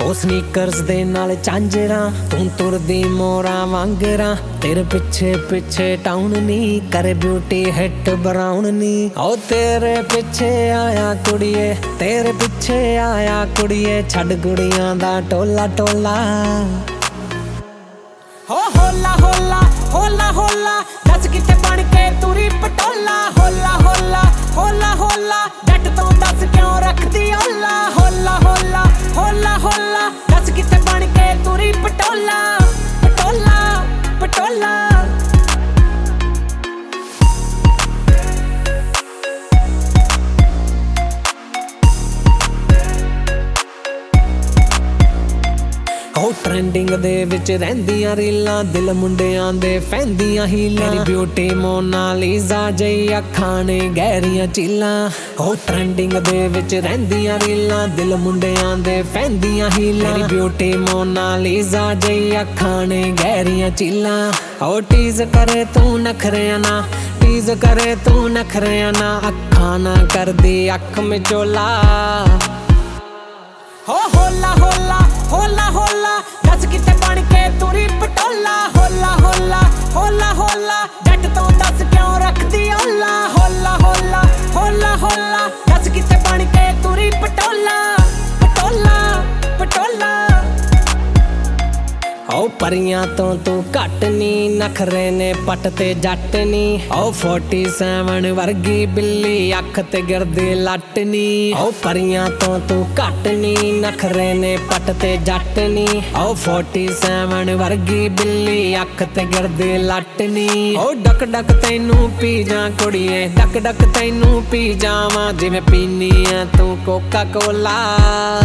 ਉਹ ਸਨੀਕਰਸ ਦੇ ਨਾਲ ਚਾਂਜਰਾਂ, ਤੂੰ ਤੁਰਦੀ ਮੋਰਾਂ ਵਾਂਗਰਾਂ। ਤੇਰੇ ਪਿੱਛੇ ਪਿੱਛੇ ਟਾਊਨ ਨੀ, ਕਰੇ ਬਿਊਟੀ ਹਿੱਟ ਬਰਾਉਨ ਨੀ। ਉਹ ਤੇਰੇ ਪਿੱਛੇ ਆਇਆ ਕੁੜੀਏ, ਤੇਰੇ ਪਿੱਛੇ ਆਇਆ ਕੁੜੀਏ। ਛੱਡ ਕੁੜੀਆਂ ਦਾ ਟੋਲਾ ਟੋਲਾ। ਹੋ ਹੋਲਾ ਹੋਲਾ ਹੋਲਾ ਹੋਲਾ, ਦੱਸ ਕਿਤੇ ਬਣ ਕੇ ਤੁਰੀ ਪਟੋਲਾ। ਹੋਲਾ ਹੋਲਾ ਹੋਲਾ ਹੋਲਾ, ਜੱਟ ਤੋਂ ਦੱਸ ਕਿਉਂ ਰੱਖਦੀ ਓਲਾ। ਹੋਲਾ ਹੋਲਾ ਹੋਲਾ ਹੋਲਾ, ਦੱਸ ਕਿਤੇ ਬਣ ਕੇ ਤੁਰੀ ਪਟੋਲਾ। ਪਟੋਲਾ ਪਟੋਲਾ। ਉਹ ਟ੍ਰੈਂਡਿੰਗ ਦੇ ਵਿੱਚ ਰਹਿੰਦੀਆਂ ਰੀਲਾਂ, ਦਿਲ ਮੁੰਡਿਆਂ ਦੇ ਫੈਂਦੀਆਂ ਹੀਲਾਂ। ਤੇਰੀ ਬਿਊਟੀ ਮੋਨਾਲੀਜ਼ਾ ਜਈ ਅੱਖਾਂ ਨੇ ਗਹਿਰੀਆਂ ਝੀਲਾਂ। ਉਹ ਟ੍ਰੈਂਡਿੰਗ ਦੇ ਵਿੱਚ ਰਹਿੰਦੀਆਂ ਰੀਲਾਂ, ਦਿਲ ਮੁੰਡਿਆਂ ਦੇ ਫੈਂਦੀਆਂ ਹੀਲਾਂ। ਤੇਰੀ ਬਿਊਟੀ ਮੋਨਾਲੀਜ਼ਾ ਜਈ ਅੱਖਾਂ ਨੇ ਗਹਿਰੀਆਂ ਝੀਲਾਂ। ਉਹ ਟੀਜ਼ ਕਰੇ ਤੂੰ ਨਖਰਿਆਂ ਨਾ, ਟੀਜ਼ ਕਰੇ ਤੂੰ ਨਖਰਿਆਂ ਨਾ। ਅੱਖਾਂ ਨਾ ਕਰਦੀ ਅੱਖ ਮਿਚੋਲਾ। ਹੋ ਹੋਲਾ ਹੋਲਾ ਹੋਲਾ ਹੋਲਾ, ਦੱਸ ਕਿਤੇ ਬਣ ਕੇ ਤੁਰੀ ਪਟੋਲਾ। ਹੋਲਾ ਹੋਲਾ ਹੋਲਾ ਹੋਲਾ, ਜੱਟ ਤੋਂ ਦੱਸ ਕਿਉਂ ਰੱਖਦੀ ਓਲਾ। ਹੋਲਾ ਹੋਲਾ ਹੋਲਾ ਹੋਲਾ, ਦੱਸ ਕਿਤੇ ਬਣ ਕੇ ਤੁਰੀ ਪਟੋਲਾ। ਪਟੋਲਾ ਪਟੋਲਾ। ਉਹ ਪਰੀਆਂ ਤੋਂ ਤੂੰ ਘੱਟ ਨੀ, ਨਖਰੇ ਨੇ ਪੱਟ ਤੇ ਜੱਟ ਨੀ। ਉਹ 47 ਵਰਗੀ ਬਿੱਲੀ, ਅੱਖ ਤੇ ਗਿਰਦੀ ਲੱਟ ਨੀ। ਉਹ ਪਰੀਆਂ ਤੋਂ ਤੂੰ ਘੱਟ ਨੀ, ਨਖਰੇ ਨੇ ਪੱਟ ਤੇ ਜੱਟ ਨੀ। ਉਹ 47 ਵਰਗੀ ਬਿੱਲੀ, ਅੱਖ ਤੇ ਗਿਰਦੀ ਲੱਟ ਨੀ। ਉਹ ਡਕ ਡਕ ਤੈਨੂੰ ਪੀ ਜਾ ਕੁੜੀਏ, ਡਕ ਡਕ ਤੈਨੂੰ ਪੀ ਜਾਵਾਂ। ਜਿਵੇਂ ਪੀਨੀ ਆ ਤੂੰ ਕੋਕਾ ਕੋਲਾ।